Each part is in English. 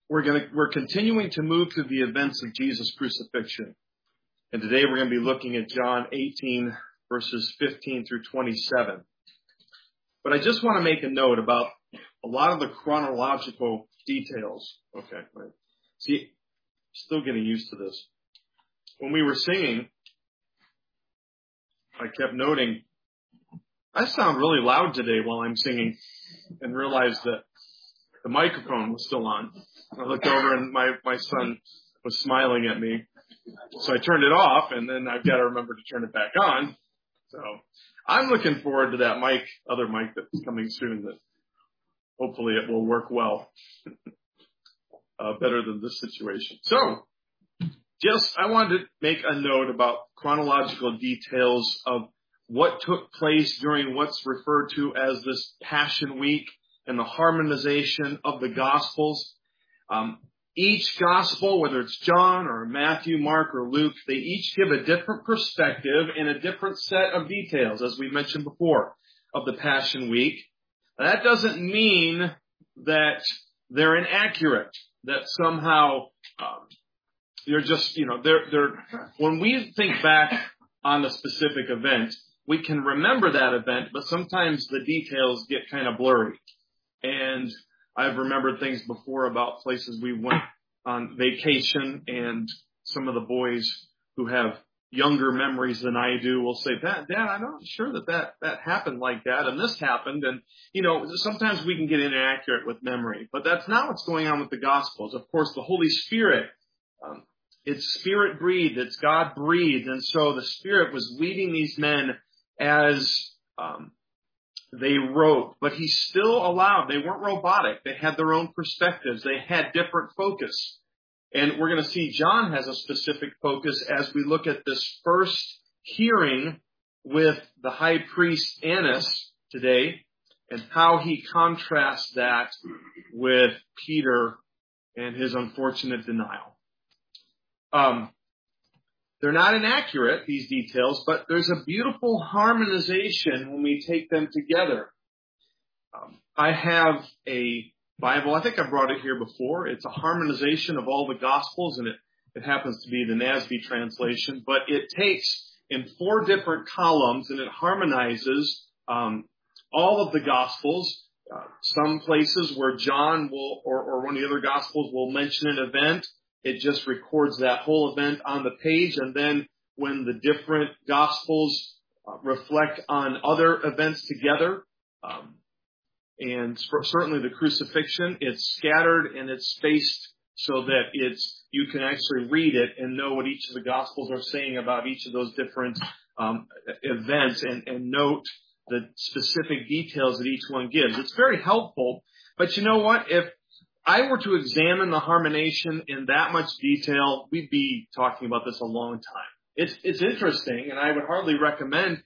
We're continuing to move through the events of Jesus' crucifixion. And today we're going to be looking at John 18, verses 15 through 27. But I just want to make a note about a lot of the chronological details. Okay, right. See, still getting used to this. When we were singing, I kept noting, I sound really loud today while I'm singing, and realized that the microphone was still on. I looked over and my son was smiling at me. So I turned it off, and then I've got to remember to turn it back on. So I'm looking forward to that other mic that's coming soon, that hopefully it will work well, better than this situation. So I wanted to make a note about chronological details of what took place during what's referred to as this Passion Week and the harmonization of the Gospels. Each Gospel, whether it's John or Matthew, Mark, or Luke, they each give a different perspective and a different set of details, as we mentioned before, of the Passion Week. That doesn't mean that they're inaccurate, that somehow they're just, when we think back on a specific event, we can remember that event, but sometimes the details get kind of blurry. And I've remembered things before about places we went on vacation, and some of the boys who have younger memories than I do will say, Dad, I'm not sure that happened like that, and this happened. And, sometimes we can get inaccurate with memory, but that's not what's going on with the Gospels. Of course, the Holy Spirit, it's Spirit-breathed, it's God-breathed, and so the Spirit was leading these men as they wrote, but he still allowed, they weren't robotic. They had their own perspectives. They had different focus. And we're going to see John has a specific focus as we look at this first hearing with the high priest Annas today, and how he contrasts that with Peter and his unfortunate denial. They're not inaccurate, these details, but there's a beautiful harmonization when we take them together. I have a Bible. I think I brought it here before. It's a harmonization of all the Gospels, and it happens to be the NASB translation, but it takes in 4 different columns, and it harmonizes all of the Gospels. Some places where John will, or one of the other Gospels will mention an event, it just records that whole event on the page. And then when the different Gospels reflect on other events together, and certainly the crucifixion, it's scattered and it's spaced so that you can actually read it and know what each of the Gospels are saying about each of those different events, and note the specific details that each one gives. It's very helpful. But you know what? If I were to examine the harmonization in that much detail, we'd be talking about this a long time. It's interesting, and I would hardly recommend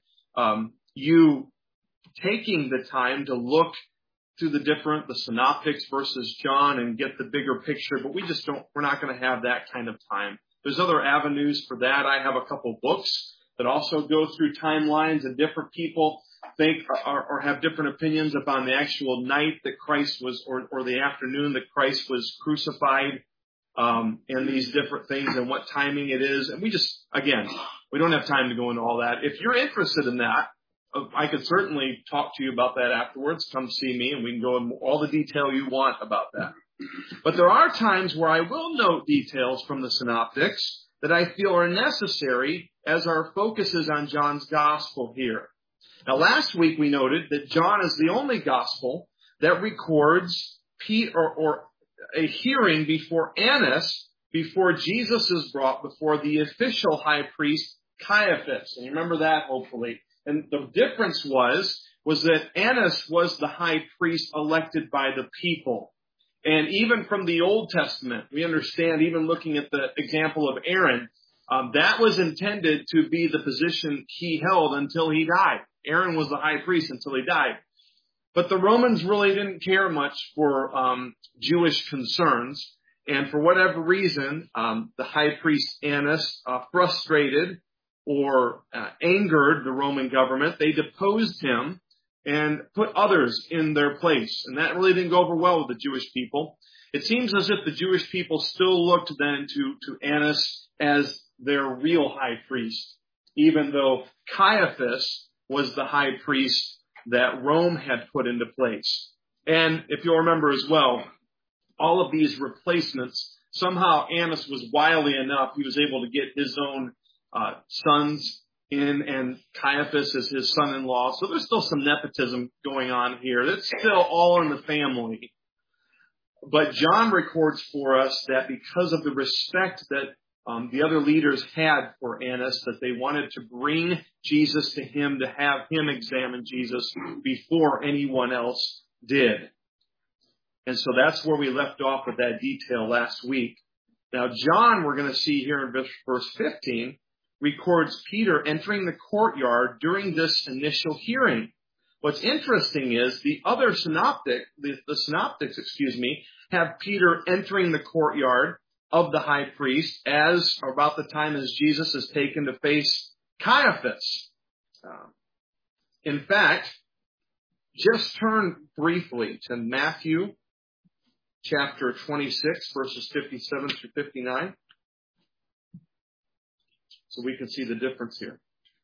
you taking the time to look through the synoptics versus John and get the bigger picture, but we're not going to have that kind of time. There's other avenues for that. I have a couple books that also go through timelines, and different people think or have different opinions about the actual night that Christ was, or the afternoon that Christ was crucified, and these different things and what timing it is. And we don't have time to go into all that. If you're interested in that, I could certainly talk to you about that afterwards. Come see me, and we can go into all the detail you want about that. But there are times where I will note details from the synoptics that I feel are necessary as our focus is on John's gospel here. Now, last week we noted that John is the only gospel that records or a hearing before Annas, before Jesus is brought before the official high priest Caiaphas. And you remember that, hopefully. And the difference was that Annas was the high priest elected by the people. And even from the Old Testament, we understand, even looking at the example of Aaron, that was intended to be the position he held until he died. Aaron was the high priest until he died. But the Romans really didn't care much for Jewish concerns. And for whatever reason, the high priest Annas frustrated or angered the Roman government. They deposed him, and put others in their place. And that really didn't go over well with the Jewish people. It seems as if the Jewish people still looked then to Annas as their real high priest, even though Caiaphas was the high priest that Rome had put into place. And if you'll remember as well, all of these replacements, somehow Annas was wily enough, he was able to get his own sons in, and Caiaphas is his son-in-law. So there's still some nepotism going on here. That's still all in the family. But John records for us that because of the respect that the other leaders had for Annas, that they wanted to bring Jesus to him, to have him examine Jesus before anyone else did. And so that's where we left off with that detail last week. Now, John, we're going to see here in verse 15, records Peter entering the courtyard during this initial hearing. What's interesting is the other synoptics, have Peter entering the courtyard of the high priest as about the time as Jesus is taken to face Caiaphas. In fact, just turn briefly to Matthew chapter 26, verses 57 through 59, so we can see the difference here.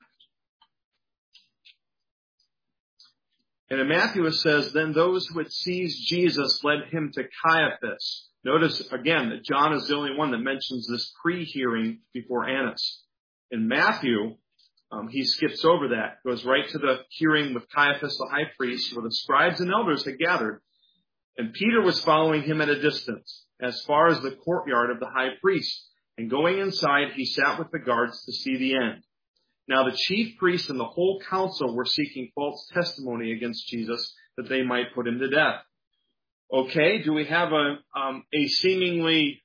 And in Matthew it says, then those who had seized Jesus led him to Caiaphas. Notice again that John is the only one that mentions this pre-hearing before Annas. In Matthew, he skips over that, goes right to the hearing with Caiaphas the high priest, where the scribes and elders had gathered. And Peter was following him at a distance, as far as the courtyard of the high priest. And going inside, he sat with the guards to see the end. Now the chief priests and the whole council were seeking false testimony against Jesus, that they might put him to death. Okay, do we have a seemingly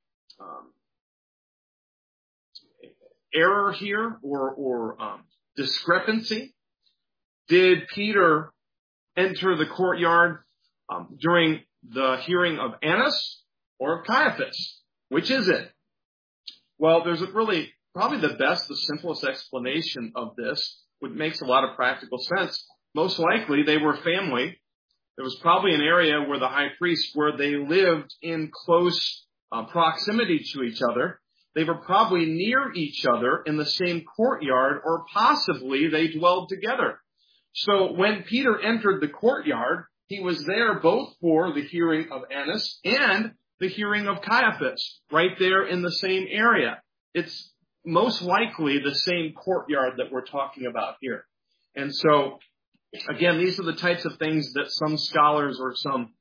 error here or discrepancy? Did Peter enter the courtyard during the hearing of Annas or of Caiaphas? Which is it? Well, there's probably the simplest explanation of this, which makes a lot of practical sense. Most likely they were family. There was probably an area where the high priest, where they lived in close proximity to each other. They were probably near each other in the same courtyard, or possibly they dwelled together. So when Peter entered the courtyard, he was there both for the hearing of Annas and the hearing of Caiaphas, right there in the same area. It's most likely the same courtyard that we're talking about here. And so, again, these are the types of things that some scholars or some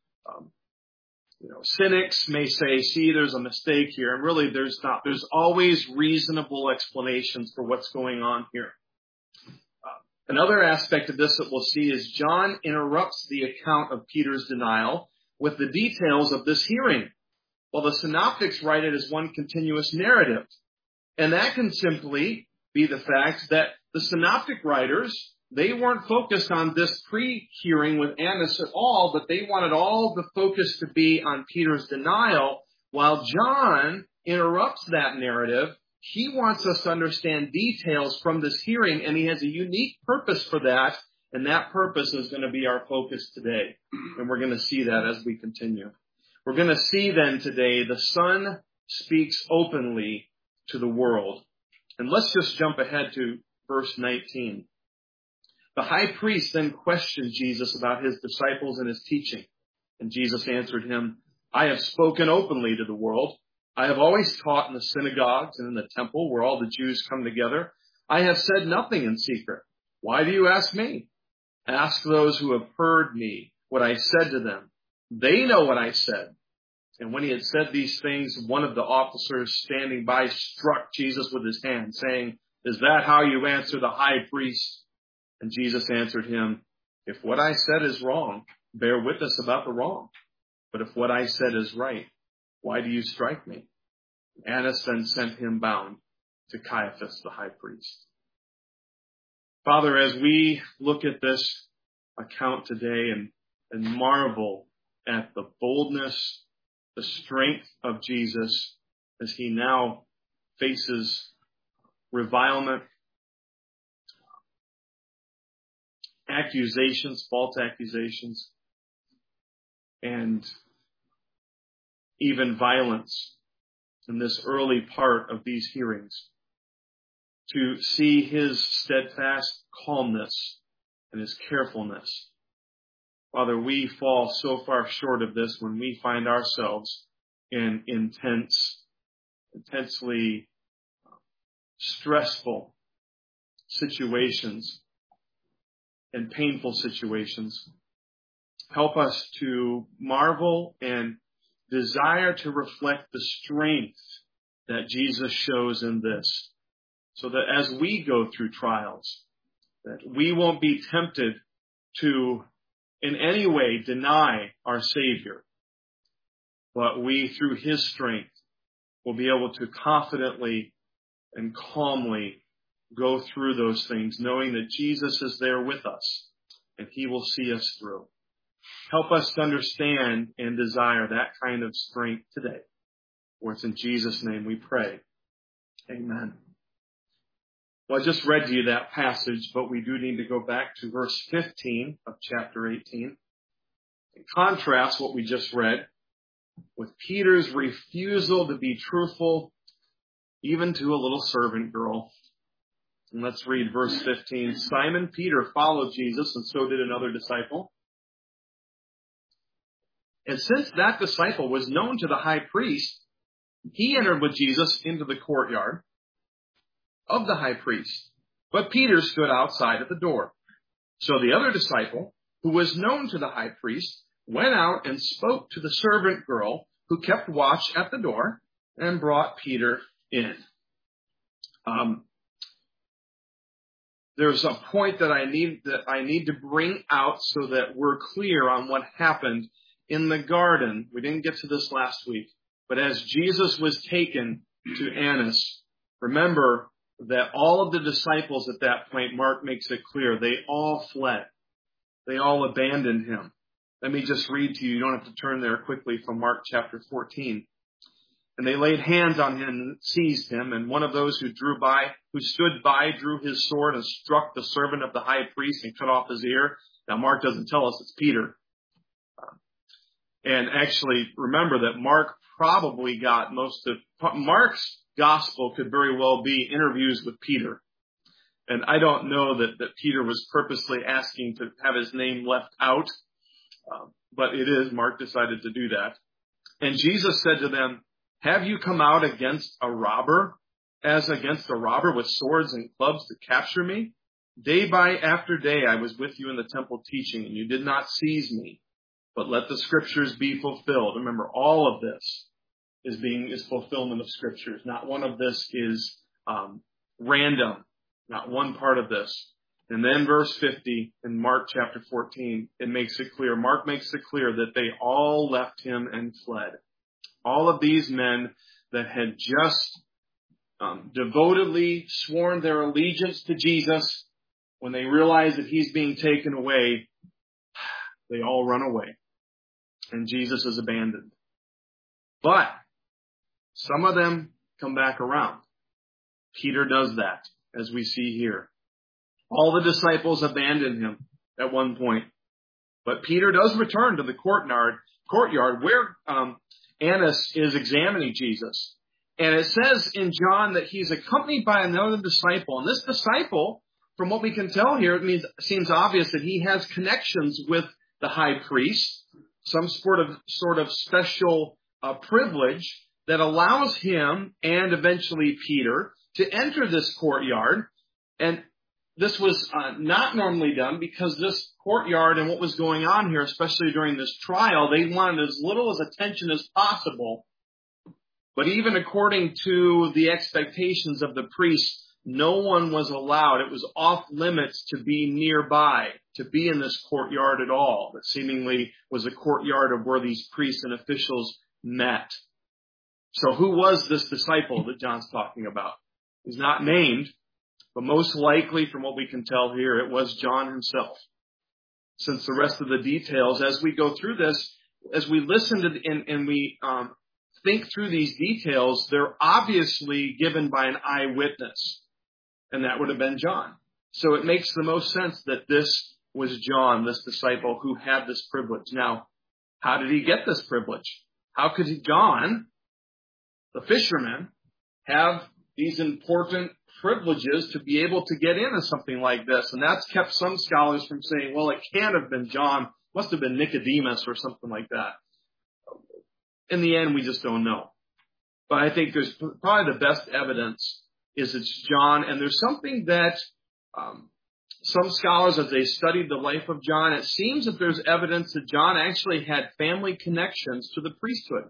cynics may say, see, there's a mistake here. And really, there's not. There's always reasonable explanations for what's going on here. Another aspect of this that we'll see is John interrupts the account of Peter's denial with the details of this hearing, while the synoptics write it as one continuous narrative. And that can simply be the fact that the synoptic writers, they weren't focused on this pre-hearing with Annas at all, but they wanted all the focus to be on Peter's denial, while John interrupts that narrative. He wants us to understand details from this hearing, and he has a unique purpose for that, and that purpose is going to be our focus today. And we're going to see that as we continue. We're going to see then today the Son speaks openly to the world. And let's just jump ahead to verse 19. The high priest then questioned Jesus about his disciples and his teaching. And Jesus answered him, I have spoken openly to the world. I have always taught in the synagogues and in the temple where all the Jews come together. I have said nothing in secret. Why do you ask me? Ask those who have heard me what I said to them. They know what I said. And when he had said these things, one of the officers standing by struck Jesus with his hand, saying, Is that how you answer the high priest? And Jesus answered him, If what I said is wrong, bear witness about the wrong. But if what I said is right, why do you strike me? Annas then sent him bound to Caiaphas the high priest. Father, as we look at this account today and marvel at the boldness, the strength of Jesus as he now faces revilement accusations, false accusations, and even violence in this early part of these hearings. To see his steadfast calmness and his carefulness. Father, we fall so far short of this when we find ourselves in intensely stressful situations and painful situations. Help us to marvel and desire to reflect the strength that Jesus shows in this, so that as we go through trials, that we won't be tempted to in any way deny our Savior, but we, through his strength, will be able to confidently and calmly go through those things, knowing that Jesus is there with us and he will see us through. Help us to understand and desire that kind of strength today. For it's in Jesus' name we pray. Amen. Well, I just read to you that passage, but we do need to go back to verse 15 of chapter 18 and contrast what we just read with Peter's refusal to be truthful, even to a little servant girl. And let's read verse 15. Simon Peter followed Jesus, and so did another disciple. And since that disciple was known to the high priest, he entered with Jesus into the courtyard of the high priest. But Peter stood outside at the door. So the other disciple, who was known to the high priest, went out and spoke to the servant girl who kept watch at the door and brought Peter in. There's a point that I need to bring out so that we're clear on what happened in the garden. We didn't get to this last week, but as Jesus was taken to Annas, remember that all of the disciples at that point, Mark makes it clear, they all fled. They all abandoned him. Let me just read to you. You don't have to turn there quickly, from Mark chapter 14. And they laid hands on him and seized him. And one of those who stood by, drew his sword and struck the servant of the high priest and cut off his ear. Now, Mark doesn't tell us it's Peter. And actually, remember that Mark probably got Mark's gospel could very well be interviews with Peter. And I don't know that Peter was purposely asking to have his name left out. But it is, Mark decided to do that. And Jesus said to them, have you come out against a robber, as against a robber with swords and clubs to capture me? Day by after day I was with you in the temple teaching, and you did not seize me. But let the scriptures be fulfilled. Remember, all of this is fulfillment of scriptures. Not one of this is random. Not one part of this. And then verse 50 in Mark chapter 14, it makes it clear. Mark makes it clear that they all left him and fled. All of these men that had just devotedly sworn their allegiance to Jesus, when they realize that he's being taken away, they all run away. And Jesus is abandoned. But some of them come back around. Peter does that, as we see here. All the disciples abandoned him at one point. But Peter does return to the courtyard where Annas is examining Jesus. And it says in John that he's accompanied by another disciple. And this disciple, from what we can tell here, it seems obvious that he has connections with the high priest, some sort of special privilege that allows him and eventually Peter to enter this courtyard. And this was not normally done because this courtyard and what was going on here, especially during this trial, they wanted as little as attention as possible. But even according to the expectations of the priests, no one was allowed. It was off limits to be nearby, to be in this courtyard at all. That seemingly was a courtyard of where these priests and officials met. So who was this disciple that John's talking about? He's not named, but most likely, from what we can tell here, it was John himself. Since the rest of the details, as we go through this, as we listen to and we think through these details, they're obviously given by an eyewitness, and that would have been John. So it makes the most sense that this was John, this disciple who had this privilege. Now, how did he get this privilege? How could John, the fisherman, have these important privileges to be able to get into something like this? And that's kept some scholars from saying, well, it can't have been John. Must have been Nicodemus or something like that. In the end, we just don't know. But I think there's probably the best evidence is it's John. And there's something that some scholars, as they studied the life of John, it seems that there's evidence that John actually had family connections to the priesthood.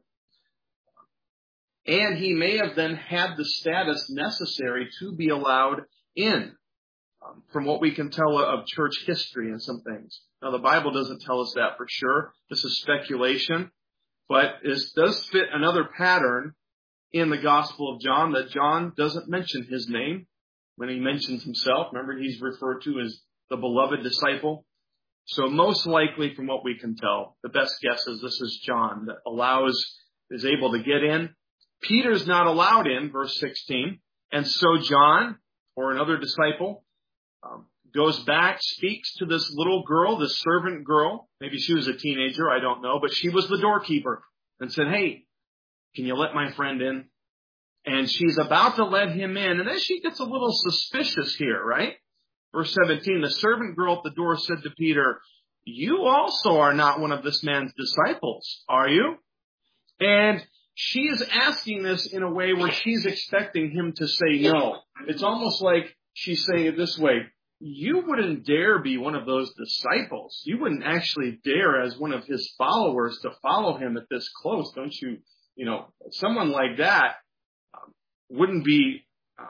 And he may have then had the status necessary to be allowed in, from what we can tell of church history and some things. Now, the Bible doesn't tell us that for sure. This is speculation. But this does fit another pattern in the Gospel of John, that John doesn't mention his name when he mentions himself. Remember, he's referred to as the beloved disciple. So most likely, from what we can tell, the best guess is this is John that is able to get in. Peter's not allowed in, verse 16. And so John, or another disciple, goes back, speaks to this little girl, this servant girl. Maybe she was a teenager, I don't know, but she was the doorkeeper, and said, hey, can you let my friend in? And she's about to let him in, and then she gets a little suspicious here, right? Verse 17, the servant girl at the door said to Peter, you also are not one of this man's disciples, are you? And she is asking this in a way where she's expecting him to say no. It's almost like she's saying it this way. You wouldn't dare be one of those disciples. You wouldn't actually dare as one of his followers to follow him at this close. Don't you? You know, someone like that wouldn't be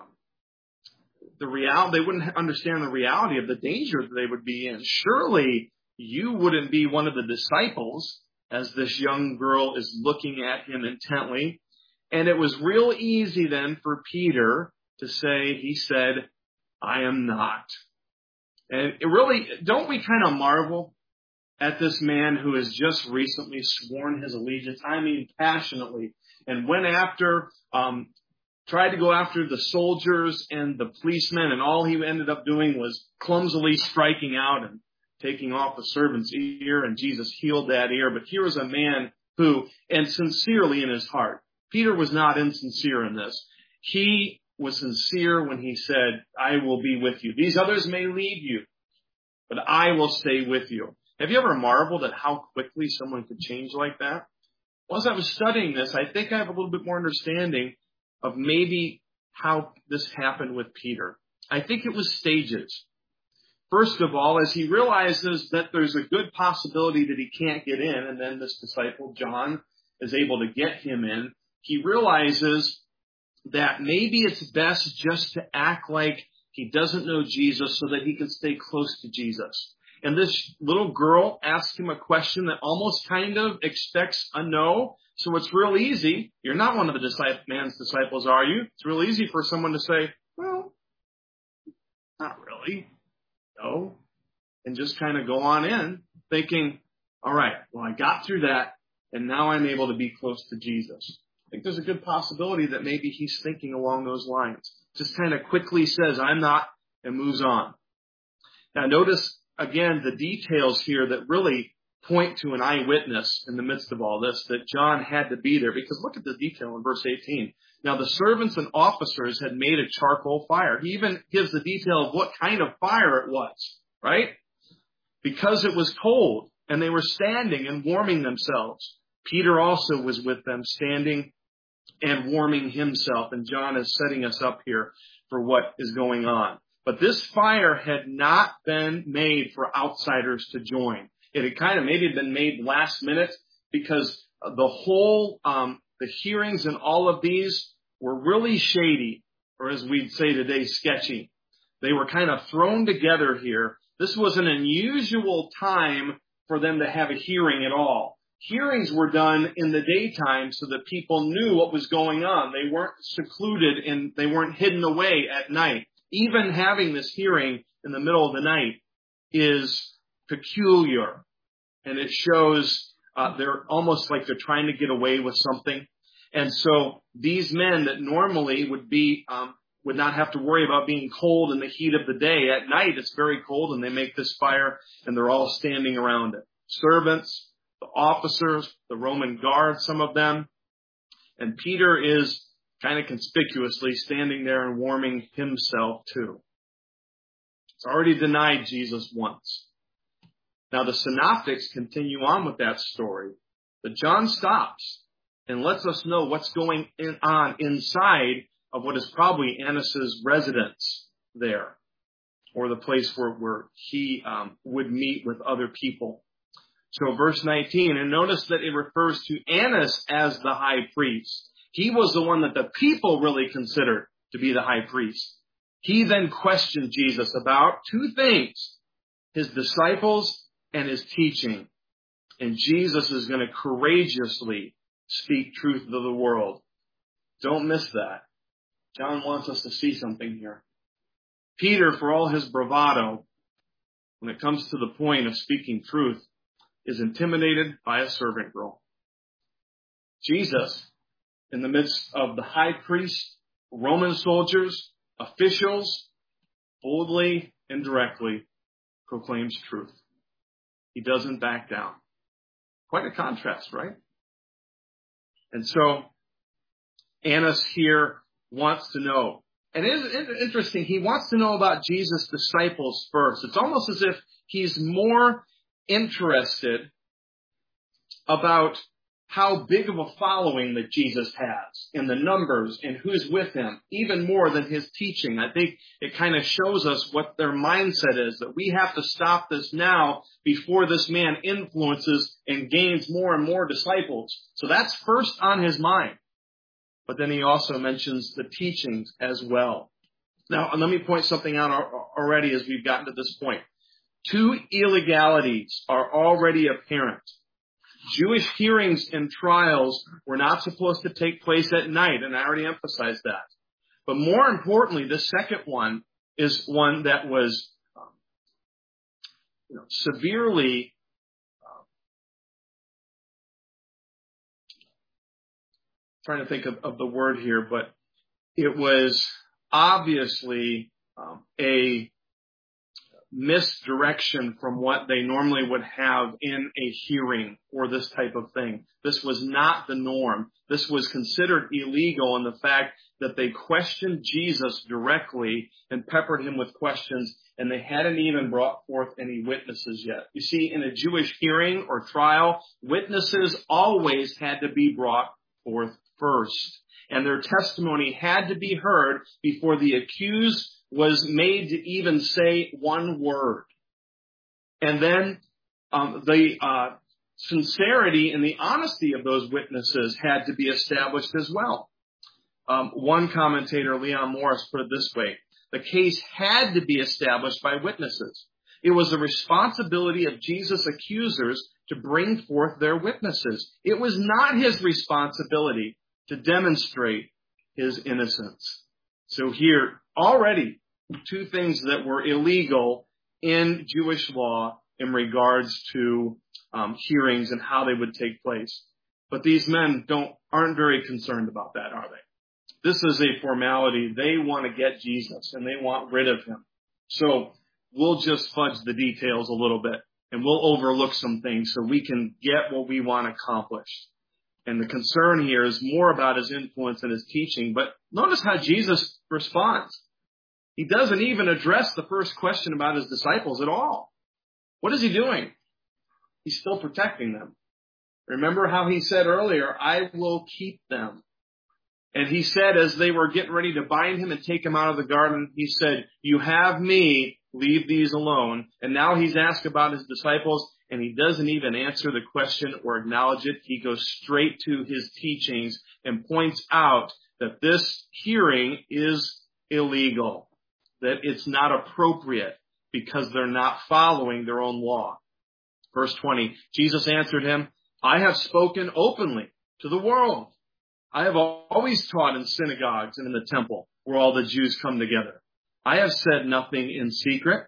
the reality. They wouldn't understand the reality of the danger that they would be in. Surely you wouldn't be one of the disciples, as this young girl is looking at him intently. And it was real easy then for Peter to say, he said, I am not. And it really, don't we kind of marvel at this man who has just recently sworn his allegiance, I mean passionately, and went after, tried to go after the soldiers and the policemen, and all he ended up doing was clumsily striking out and taking off the servant's ear, and Jesus healed that ear. But here was a man who, and sincerely in his heart, Peter was not insincere in this. He was sincere when he said, I will be with you. These others may leave you, but I will stay with you. Have you ever marveled at how quickly someone could change like that? Well, as I was studying this, I think I have a little bit more understanding of maybe how this happened with Peter. I think it was stages. First of all, as he realizes that there's a good possibility that he can't get in, and then this disciple, John, is able to get him in, he realizes that maybe it's best just to act like he doesn't know Jesus so that he can stay close to Jesus. And this little girl asks him a question that almost kind of expects a no. So it's real easy. You're not one of the man's disciples, are you? It's real easy for someone to say, well, not really. No. And just kind of go on in thinking, all right, well, I got through that, and now I'm able to be close to Jesus. I think there's a good possibility that maybe he's thinking along those lines. Just kind of quickly says, I'm not, and moves on. Now notice, again, the details here that really point to an eyewitness in the midst of all this, that John had to be there. Because look at the detail in verse 18. Now the servants and officers had made a charcoal fire. He even gives the detail of what kind of fire it was, right? Because it was cold, and they were standing and warming themselves. Peter also was with them, standing and warming himself. And John is setting us up here for what is going on. But this fire had not been made for outsiders to join. It had kind of maybe been made last minute, because the whole, the hearings and all of these were really shady, or as we'd say today, sketchy. They were kind of thrown together here. This was an unusual time for them to have a hearing at all. Hearings were done in the daytime so that people knew what was going on. They weren't secluded and they weren't hidden away at night. Even having this hearing in the middle of the night is peculiar. And it shows they're almost like they're trying to get away with something. And so these men that normally would be would not have to worry about being cold in the heat of the day. At night, it's very cold, and they make this fire, and they're all standing around it. Servants, the officers, the Roman guard, some of them. And Peter is kind of conspicuously standing there and warming himself too. He's already denied Jesus once. Now the synoptics continue on with that story, but John stops and lets us know what's going on inside of what is probably Annas' residence there, or the place where he would meet with other people. So verse 19, and notice that it refers to Annas as the high priest. He was the one that the people really considered to be the high priest. He then questioned Jesus about two things, his disciples and his teaching. And Jesus is going to courageously speak truth to the world. Don't miss that. John wants us to see something here. Peter, for all his bravado, when it comes to the point of speaking truth, is intimidated by a servant girl. Jesus, in the midst of the high priest, Roman soldiers, officials, boldly and directly proclaims truth. He doesn't back down. Quite a contrast, right? And so Annas here wants to know. And it is interesting. He wants to know about Jesus' disciples first. It's almost as if he's more interested about how big of a following that Jesus has and the numbers and who's with him, even more than his teaching. I think it kind of shows us what their mindset is, that we have to stop this now before this man influences and gains more and more disciples. So that's first on his mind. But then he also mentions the teachings as well. Now, let me point something out already as we've gotten to this point. Two illegalities are already apparent. Jewish hearings and trials were not supposed to take place at night, and I already emphasized that. But more importantly, the second one is one that was severely trying to think of the word here, but it was obviously a misdirection from what they normally would have in a hearing or this type of thing. This was not the norm. This was considered illegal in the fact that they questioned Jesus directly and peppered him with questions, and they hadn't even brought forth any witnesses yet. You see, in a Jewish hearing or trial, witnesses always had to be brought forth first, and their testimony had to be heard before the accused was made to even say one word. And then the sincerity and the honesty of those witnesses had to be established as well. One commentator, Leon Morris, put it this way: the case had to be established by witnesses. It was the responsibility of Jesus' accusers to bring forth their witnesses. It was not his responsibility to demonstrate his innocence. So here, already, two things that were illegal in Jewish law in regards to hearings and how they would take place. But these men aren't very concerned about that, are they? This is a formality. They want to get Jesus, and they want rid of him. So we'll just fudge the details a little bit, and we'll overlook some things so we can get what we want accomplished. And the concern here is more about his influence and his teaching. But notice how Jesus responds. He doesn't even address the first question about his disciples at all. What is he doing? He's still protecting them. Remember how he said earlier, I will keep them. And he said, as they were getting ready to bind him and take him out of the garden, he said, you have me, leave these alone. And now he's asked about his disciples, and he doesn't even answer the question or acknowledge it. He goes straight to his teachings and points out that this hearing is illegal, that it's not appropriate because they're not following their own law. Verse 20, Jesus answered him, I have spoken openly to the world. I have always taught in synagogues and in the temple where all the Jews come together. I have said nothing in secret.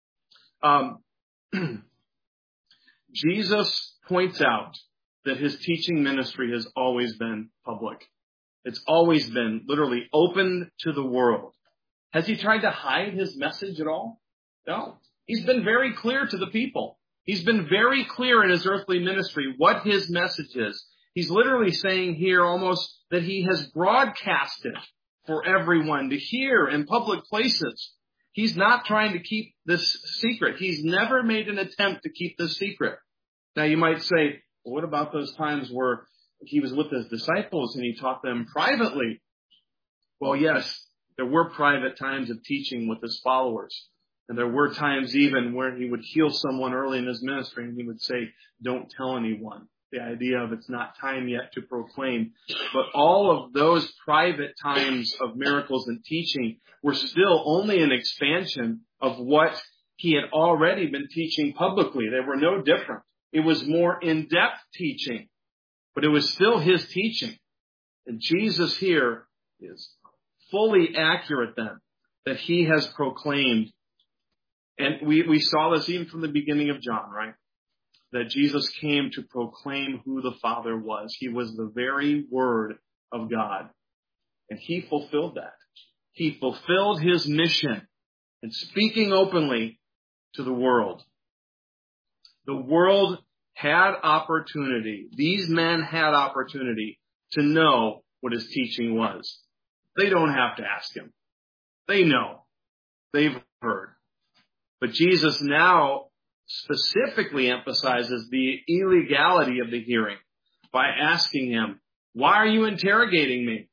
Jesus points out that his teaching ministry has always been public. It's always been literally open to the world. Has he tried to hide his message at all? No. He's been very clear to the people. He's been very clear in his earthly ministry what his message is. He's literally saying here almost that he has broadcasted for everyone to hear in public places. He's not trying to keep this secret. He's never made an attempt to keep this secret. Now you might say, well, what about those times where he was with his disciples and he taught them privately? Well, yes, there were private times of teaching with his followers. And there were times even where he would heal someone early in his ministry and he would say, don't tell anyone. The idea of it's not time yet to proclaim. But all of those private times of miracles and teaching were still only an expansion of what he had already been teaching publicly. They were no different. It was more in-depth teaching, but it was still his teaching. And Jesus here is fully accurate then that he has proclaimed. And we saw this even from the beginning of John, right? That Jesus came to proclaim who the Father was. He was the very Word of God. And he fulfilled that. He fulfilled his mission in speaking openly to the world. The world had opportunity. These men had opportunity to know what his teaching was. They don't have to ask him. They know. They've heard. But Jesus now specifically emphasizes the illegality of the hearing by asking him, why are you interrogating me?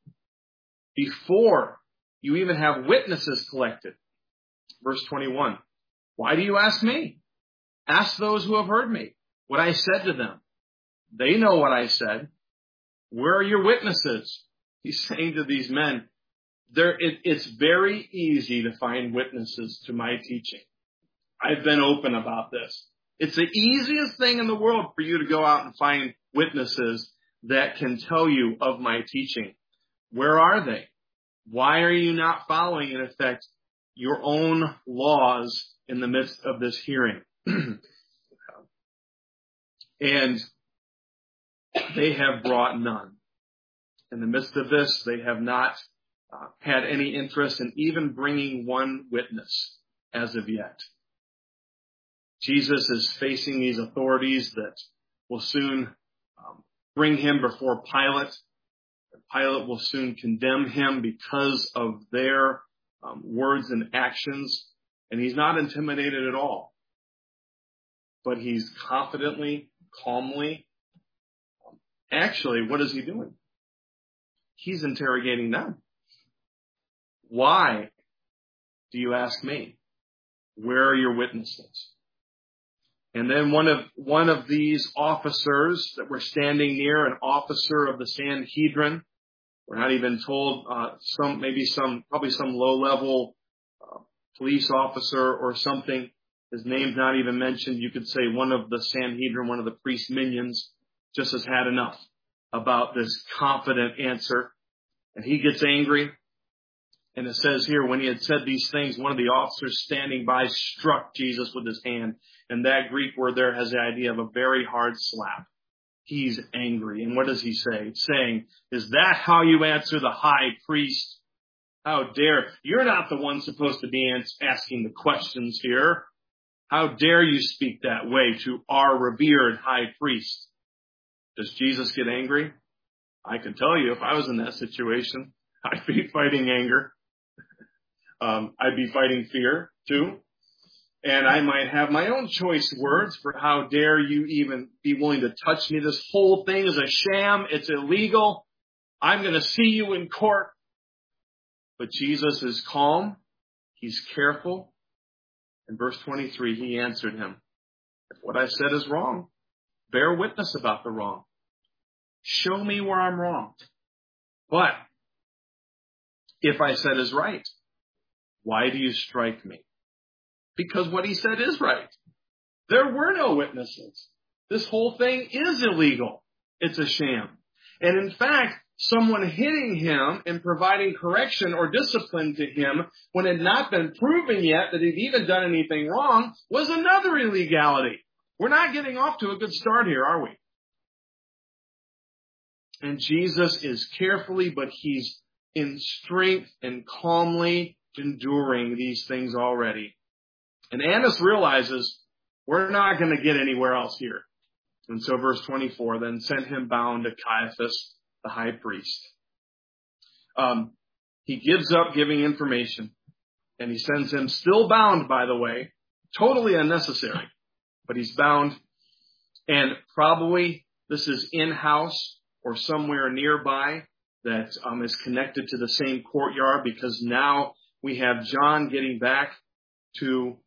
Before you even have witnesses collected. Verse 21, why do you ask me? Ask those who have heard me what I said to them. They know what I said. Where are your witnesses? He's saying to these men, it's very easy to find witnesses to my teaching. I've been open about this. It's the easiest thing in the world for you to go out and find witnesses that can tell you of my teaching. Where are they? Why are you not following, in effect, your own laws in the midst of this hearing? And they have brought none. In the midst of this, they have not had any interest in even bringing one witness as of yet. Jesus is facing these authorities that will soon bring him before Pilate. Pilate will soon condemn him because of their words and actions. And he's not intimidated at all. But he's confidently, calmly. Actually, what is he doing? He's interrogating them. Why do you ask me? Where are your witnesses? And then one of these officers that were standing near, an officer of the Sanhedrin, we're not even told, probably some low-level police officer or something. His name's not even mentioned. You could say one of the Sanhedrin, one of the priest minions, just has had enough about this confident answer. And he gets angry. And it says here, when he had said these things, one of the officers standing by struck Jesus with his hand. And that Greek word there has the idea of a very hard slap. He's angry. And what does he say? Saying, is that how you answer the high priest? How dare, you're not the one supposed to be asking the questions here. How dare you speak that way to our revered high priest? Does Jesus get angry? I can tell you, if I was in that situation, I'd be fighting anger. I'd be fighting fear too. And I might have my own choice words for how dare you even be willing to touch me. This whole thing is a sham. It's illegal. I'm going to see you in court. But Jesus is calm. He's careful. In verse 23, he answered him, if what I said is wrong, bear witness about the wrong. Show me where I'm wrong. But if I said is right, why do you strike me? Because what he said is right. There were no witnesses. This whole thing is illegal. It's a sham. And in fact, someone hitting him and providing correction or discipline to him when it had not been proven yet that he'd even done anything wrong was another illegality. We're not getting off to a good start here, are we? And Jesus is carefully, but he's in strength and calmly enduring these things already. And Annas realizes, we're not going to get anywhere else here. And so verse 24, then sent him bound to Caiaphas, the high priest. He gives up giving information, and he sends him still bound, by the way, totally unnecessary, but he's bound. And probably this is in-house or somewhere nearby that is connected to the same courtyard, because now we have John getting back to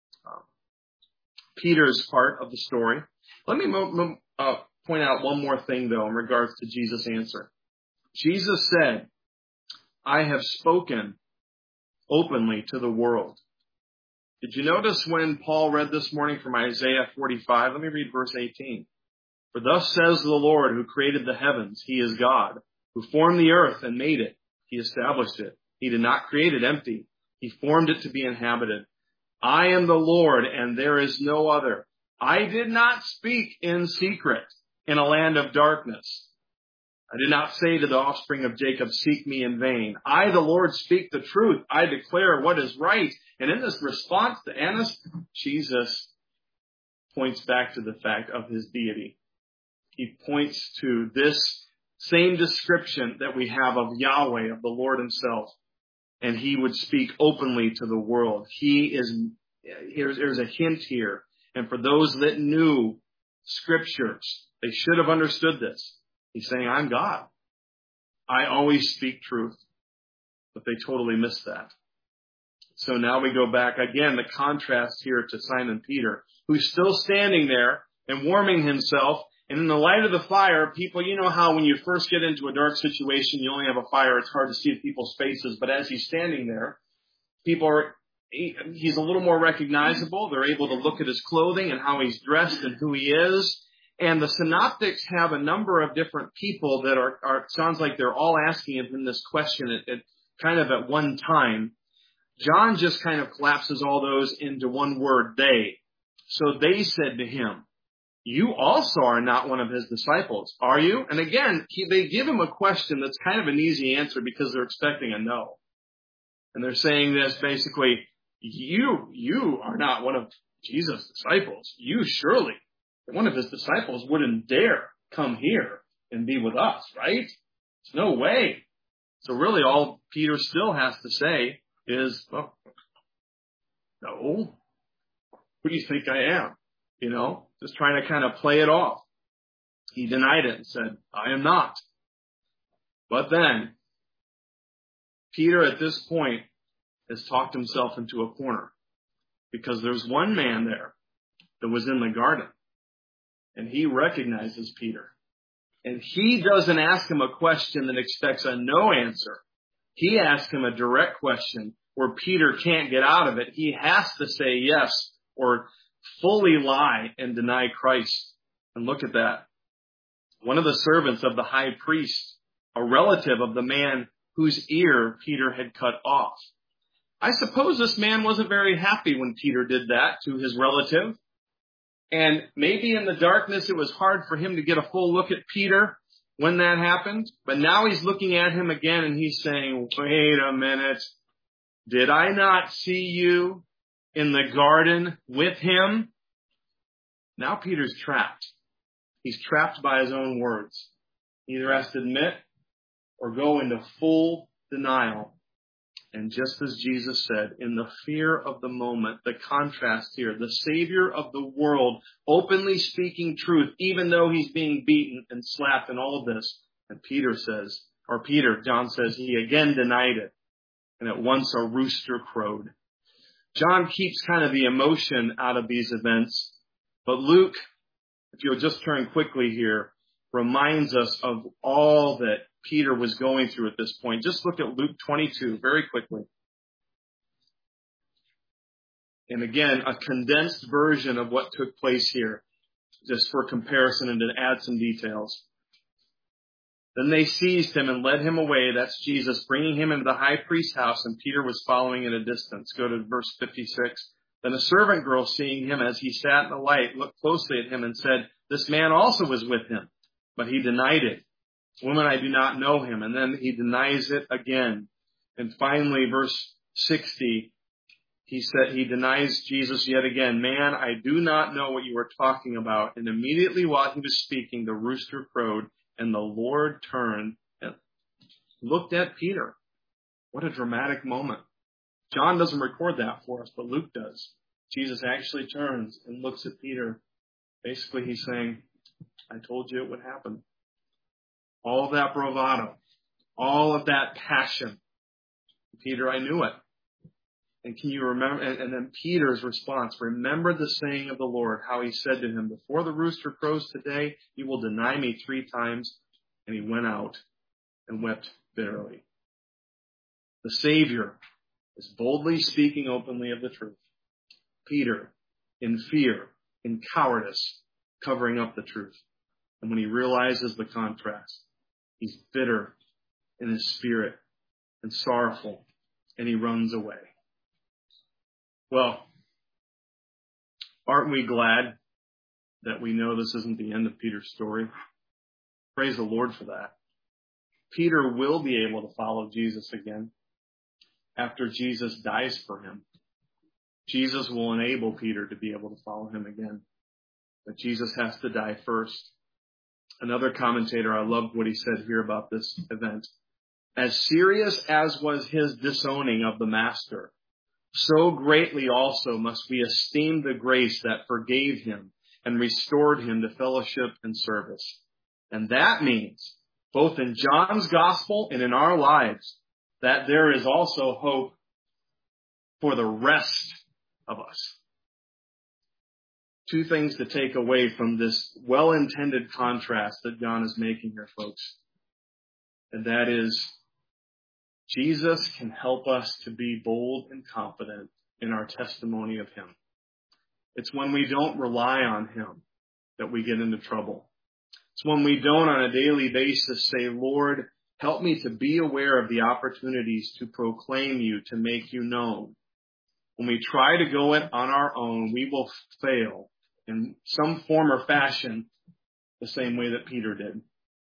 Peter's part of the story. Let me point out one more thing, though, in regards to Jesus' answer. Jesus said, I have spoken openly to the world. Did you notice when Paul read this morning from Isaiah 45? Let me read verse 18. For thus says the Lord, who created the heavens, he is God, who formed the earth and made it. He established it. He did not create it empty. He formed it to be inhabited. I am the Lord, and there is no other. I did not speak in secret in a land of darkness. I did not say to the offspring of Jacob, seek me in vain. I, the Lord, speak the truth. I declare what is right. And in this response to Annas, Jesus points back to the fact of his deity. He points to this same description that we have of Yahweh, of the Lord himself. And he would speak openly to the world. There's a hint here. And for those that knew scriptures, they should have understood this. He's saying, I'm God. I always speak truth. But they totally missed that. So now we go back again, the contrast here to Simon Peter, who's still standing there and warming himself. And in the light of the fire, people, you know how when you first get into a dark situation, you only have a fire, it's hard to see people's faces. But as he's standing there, he's a little more recognizable. They're able to look at his clothing and how he's dressed and who he is. And the synoptics have a number of different people that are sounds like they're all asking him this question at one time. John just kind of collapses all those into one word, they. So they said to him, you also are not one of his disciples, are you? And again, they give him a question that's kind of an easy answer because they're expecting a no. And they're saying this basically, you are not one of Jesus' disciples. You surely, one of his disciples wouldn't dare come here and be with us, right? There's no way. So really all Peter still has to say is, well, no. Who do you think I am? Just trying to kind of play it off. He denied it and said, I am not. But then, Peter at this point has talked himself into a corner, because there's one man there that was in the garden, and he recognizes Peter. And he doesn't ask him a question that expects a no answer. He asks him a direct question where Peter can't get out of it. He has to say yes or fully lie and deny Christ. And look at that. One of the servants of the high priest, a relative of the man whose ear Peter had cut off. I suppose this man wasn't very happy when Peter did that to his relative. And maybe in the darkness it was hard for him to get a full look at Peter when that happened. But now he's looking at him again and he's saying, wait a minute. Did I not see you in the garden with him? Now Peter's trapped. He's trapped by his own words. He either has to admit or go into full denial. And just as Jesus said, in the fear of the moment, the contrast here, the Savior of the world openly speaking truth, even though he's being beaten and slapped and all of this. And John says, he again denied it. And at once a rooster crowed. John keeps kind of the emotion out of these events. But Luke, if you'll just turn quickly here, reminds us of all that Peter was going through at this point. Just look at Luke 22 very quickly. And again, a condensed version of what took place here, just for comparison and to add some details. Then they seized him and led him away. That's Jesus, bringing him into the high priest's house, and Peter was following at a distance. Go to verse 56. Then a servant girl, seeing him as he sat in the light, looked closely at him and said, this man also was with him. But he denied it. Woman, I do not know him. And then he denies it again. And finally, verse 60, he said, he denies Jesus yet again. Man, I do not know what you are talking about. And immediately while he was speaking, the rooster crowed, and the Lord turned and looked at Peter. What a dramatic moment. John doesn't record that for us, but Luke does. Jesus actually turns and looks at Peter. Basically, he's saying, I told you it would happen. All of that bravado, all of that passion. Peter, I knew it. And can you remember, and then Peter's response, remember the saying of the Lord, how he said to him, before the rooster crows today, you will deny me 3 times. And he went out and wept bitterly. The Savior is boldly speaking openly of the truth. Peter, in fear, in cowardice, covering up the truth. And when he realizes the contrast, he's bitter in his spirit and sorrowful, and he runs away. Well, aren't we glad that we know this isn't the end of Peter's story? Praise the Lord for that. Peter will be able to follow Jesus again after Jesus dies for him. Jesus will enable Peter to be able to follow him again. But Jesus has to die first. Another commentator, I loved what he said here about this event. As serious as was his disowning of the Master, so greatly also must we esteem the grace that forgave him and restored him to fellowship and service. And that means, both in John's gospel and in our lives, that there is also hope for the rest of us. 2 things to take away from this well-intended contrast that John is making here, folks. And that is, Jesus can help us to be bold and confident in our testimony of him. It's when we don't rely on him that we get into trouble. It's when we don't on a daily basis say, Lord, help me to be aware of the opportunities to proclaim you, to make you known. When we try to go it on our own, we will fail in some form or fashion the same way that Peter did.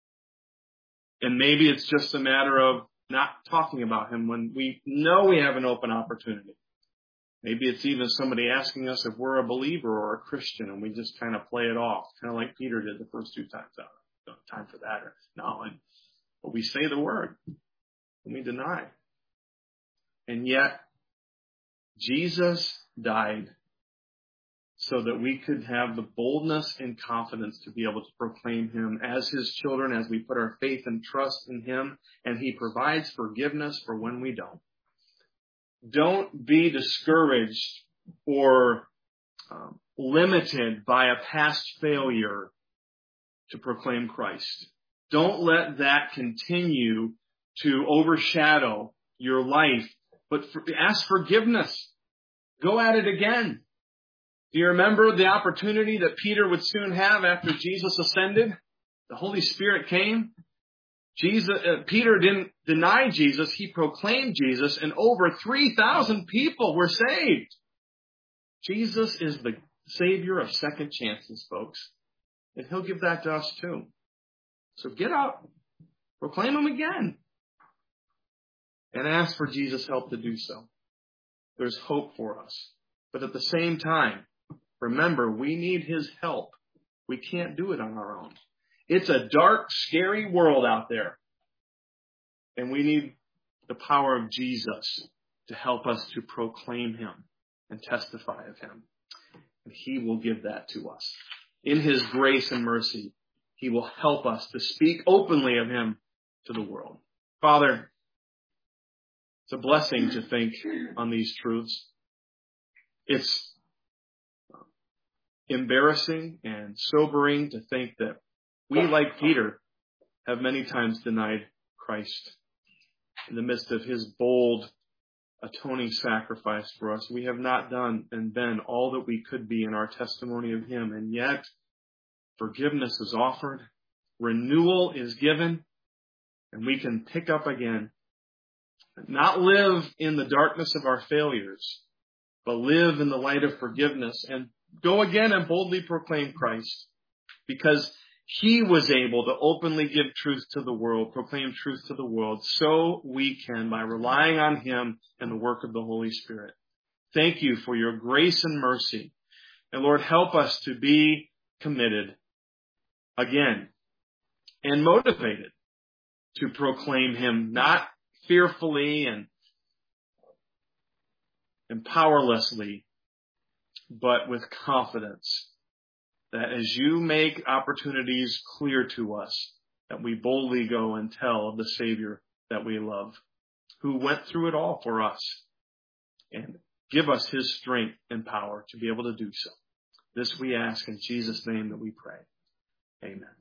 And maybe it's just a matter of not talking about him when we know we have an open opportunity. Maybe it's even somebody asking us if we're a believer or a Christian, and we just kind of play it off, kind of like Peter did the first 2 times. No time for that. But we say the word and we deny. And yet, Jesus died so that we could have the boldness and confidence to be able to proclaim him as his children, as we put our faith and trust in him, and he provides forgiveness for when we don't. Don't be discouraged or limited by a past failure to proclaim Christ. Don't let that continue to overshadow your life, but ask forgiveness. Go at it again. Do you remember the opportunity that Peter would soon have after Jesus ascended? The Holy Spirit came. Peter didn't deny Jesus. He proclaimed Jesus, and over 3,000 people were saved. Jesus is the Savior of second chances, folks. And he'll give that to us too. So get up. Proclaim him again. And ask for Jesus' help to do so. There's hope for us. But at the same time, remember, we need his help. We can't do it on our own. It's a dark, scary world out there. And we need the power of Jesus to help us to proclaim him and testify of him. And he will give that to us. In his grace and mercy, he will help us to speak openly of him to the world. Father, it's a blessing to think on these truths. It's embarrassing and sobering to think that we, like Peter, have many times denied Christ. In the midst of his bold atoning sacrifice for us, we have not done and been all that we could be in our testimony of him. And yet, forgiveness is offered, renewal is given, and we can pick up again. Not live in the darkness of our failures, but live in the light of forgiveness and go again and boldly proclaim Christ, because He was able to openly give truth to the world, proclaim truth to the world, so we can by relying on him and the work of the Holy Spirit. Thank you for your grace and mercy. And Lord, help us to be committed again and motivated to proclaim him, not fearfully and powerlessly, but with confidence, that as you make opportunities clear to us, that we boldly go and tell of the Savior that we love, who went through it all for us, and give us his strength and power to be able to do so. This we ask in Jesus' name that we pray. Amen.